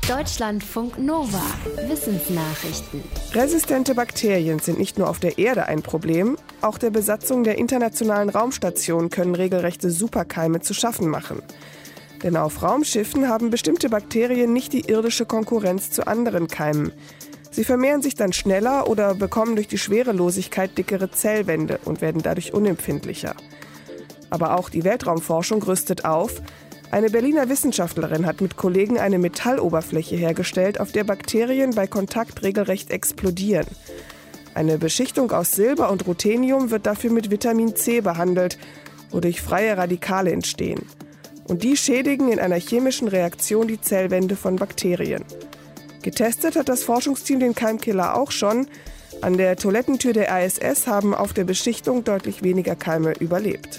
Deutschlandfunk Nova. Wissensnachrichten. Resistente Bakterien sind nicht nur auf der Erde ein Problem, auch der Besatzung der Internationalen Raumstation können regelrechte Superkeime zu schaffen machen. Denn auf Raumschiffen haben bestimmte Bakterien nicht die irdische Konkurrenz zu anderen Keimen. Sie vermehren sich dann schneller oder bekommen durch die Schwerelosigkeit dickere Zellwände und werden dadurch unempfindlicher. Aber auch die Weltraumforschung rüstet auf. Eine Berliner Wissenschaftlerin hat mit Kollegen eine Metalloberfläche hergestellt, auf der Bakterien bei Kontakt regelrecht explodieren. Eine Beschichtung aus Silber und Ruthenium wird dafür mit Vitamin C behandelt, wodurch freie Radikale entstehen. Und die schädigen in einer chemischen Reaktion die Zellwände von Bakterien. Getestet hat das Forschungsteam den Keimkiller auch schon. An der Toilettentür der ISS haben auf der Beschichtung deutlich weniger Keime überlebt.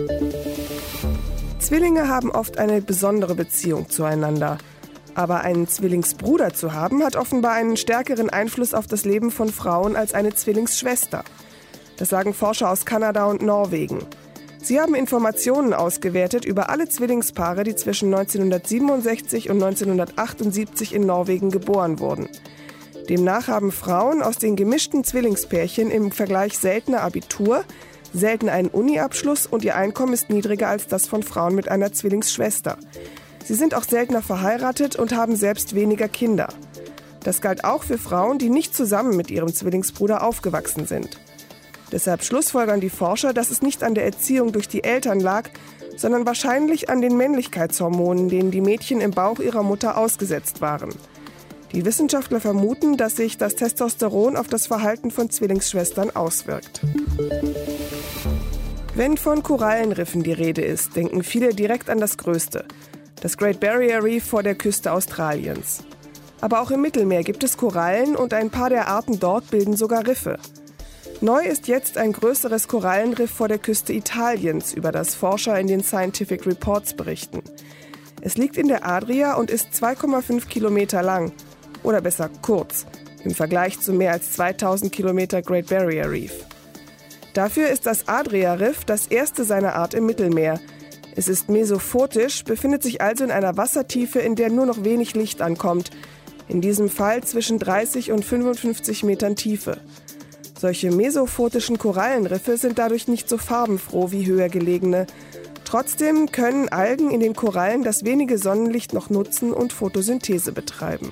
Zwillinge haben oft eine besondere Beziehung zueinander. Aber einen Zwillingsbruder zu haben, hat offenbar einen stärkeren Einfluss auf das Leben von Frauen als eine Zwillingsschwester. Das sagen Forscher aus Kanada und Norwegen. Sie haben Informationen ausgewertet über alle Zwillingspaare, die zwischen 1967 und 1978 in Norwegen geboren wurden. Demnach haben Frauen aus den gemischten Zwillingspärchen im Vergleich seltener Abitur, selten einen Uni-Abschluss und ihr Einkommen ist niedriger als das von Frauen mit einer Zwillingsschwester. Sie sind auch seltener verheiratet und haben selbst weniger Kinder. Das galt auch für Frauen, die nicht zusammen mit ihrem Zwillingsbruder aufgewachsen sind. Deshalb schlussfolgern die Forscher, dass es nicht an der Erziehung durch die Eltern lag, sondern wahrscheinlich an den Männlichkeitshormonen, denen die Mädchen im Bauch ihrer Mutter ausgesetzt waren. Die Wissenschaftler vermuten, dass sich das Testosteron auf das Verhalten von Zwillingsschwestern auswirkt. Wenn von Korallenriffen die Rede ist, denken viele direkt an das Größte, das Great Barrier Reef vor der Küste Australiens. Aber auch im Mittelmeer gibt es Korallen und ein paar der Arten dort bilden sogar Riffe. Neu ist jetzt ein größeres Korallenriff vor der Küste Italiens, über das Forscher in den Scientific Reports berichten. Es liegt in der Adria und ist 2,5 Kilometer lang, oder besser kurz, im Vergleich zu mehr als 2000 Kilometer Great Barrier Reef. Dafür ist das Adria-Riff das erste seiner Art im Mittelmeer. Es ist mesophotisch, befindet sich also in einer Wassertiefe, in der nur noch wenig Licht ankommt, in diesem Fall zwischen 30 und 55 Metern Tiefe. Solche mesophotischen Korallenriffe sind dadurch nicht so farbenfroh wie höher gelegene. Trotzdem können Algen in den Korallen das wenige Sonnenlicht noch nutzen und Photosynthese betreiben.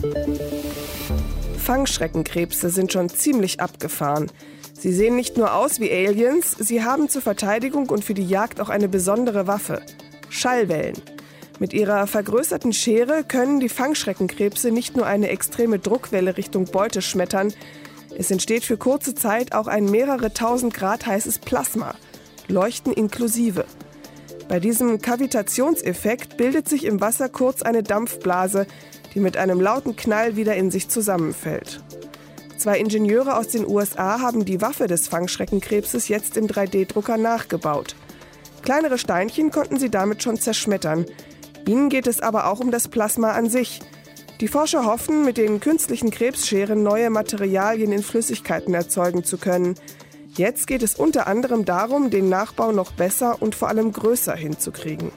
Fangschreckenkrebse sind schon ziemlich abgefahren. Sie sehen nicht nur aus wie Aliens, sie haben zur Verteidigung und für die Jagd auch eine besondere Waffe: Schallwellen. Mit ihrer vergrößerten Schere können die Fangschreckenkrebse nicht nur eine extreme Druckwelle Richtung Beute schmettern, es entsteht für kurze Zeit auch ein mehrere tausend Grad heißes Plasma, Leuchten inklusive. Bei diesem Kavitationseffekt bildet sich im Wasser kurz eine Dampfblase, die mit einem lauten Knall wieder in sich zusammenfällt. 2 Ingenieure aus den USA haben die Waffe des Fangschreckenkrebses jetzt im 3D-Drucker nachgebaut. Kleinere Steinchen konnten sie damit schon zerschmettern. Ihnen geht es aber auch um das Plasma an sich. Die Forscher hoffen, mit den künstlichen Krebsscheren neue Materialien in Flüssigkeiten erzeugen zu können. Jetzt geht es unter anderem darum, den Nachbau noch besser und vor allem größer hinzukriegen.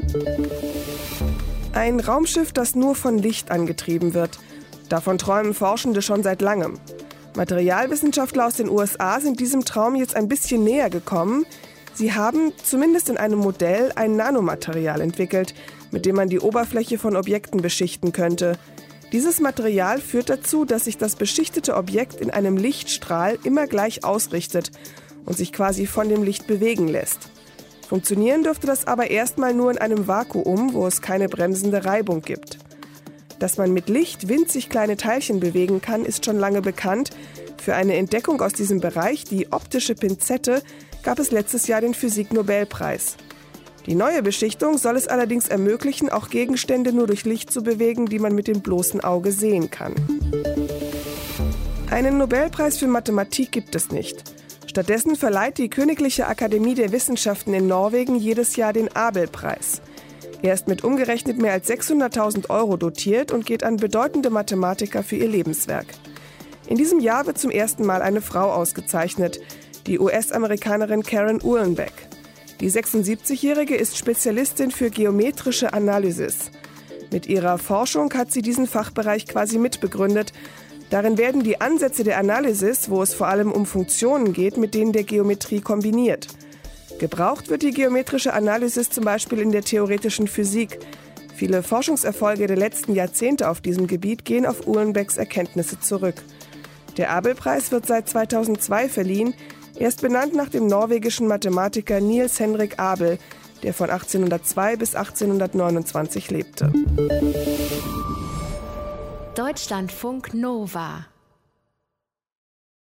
Ein Raumschiff, das nur von Licht angetrieben wird. Davon träumen Forschende schon seit langem. Materialwissenschaftler aus den USA sind diesem Traum jetzt ein bisschen näher gekommen. Sie haben, zumindest in einem Modell, ein Nanomaterial entwickelt, mit dem man die Oberfläche von Objekten beschichten könnte. Dieses Material führt dazu, dass sich das beschichtete Objekt in einem Lichtstrahl immer gleich ausrichtet und sich quasi von dem Licht bewegen lässt. Funktionieren dürfte das aber erstmal nur in einem Vakuum, wo es keine bremsende Reibung gibt. Dass man mit Licht winzig kleine Teilchen bewegen kann, ist schon lange bekannt. Für eine Entdeckung aus diesem Bereich, die optische Pinzette, gab es letztes Jahr den Physik-Nobelpreis. Die neue Beschichtung soll es allerdings ermöglichen, auch Gegenstände nur durch Licht zu bewegen, die man mit dem bloßen Auge sehen kann. Einen Nobelpreis für Mathematik gibt es nicht. Stattdessen verleiht die Königliche Akademie der Wissenschaften in Norwegen jedes Jahr den Abel-Preis. Er ist mit umgerechnet mehr als 600.000 € dotiert und geht an bedeutende Mathematiker für ihr Lebenswerk. In diesem Jahr wird zum ersten Mal eine Frau ausgezeichnet, die US-Amerikanerin Karen Uhlenbeck. Die 76-Jährige ist Spezialistin für geometrische Analysis. Mit ihrer Forschung hat sie diesen Fachbereich quasi mitbegründet. Darin werden die Ansätze der Analysis, wo es vor allem um Funktionen geht, mit denen der Geometrie kombiniert. Gebraucht wird die geometrische Analysis zum Beispiel in der theoretischen Physik. Viele Forschungserfolge der letzten Jahrzehnte auf diesem Gebiet gehen auf Uhlenbecks Erkenntnisse zurück. Der Abel-Preis wird seit 2002 verliehen. Er ist benannt nach dem norwegischen Mathematiker Niels Henrik Abel, der von 1802 bis 1829 lebte. Deutschlandfunk Nova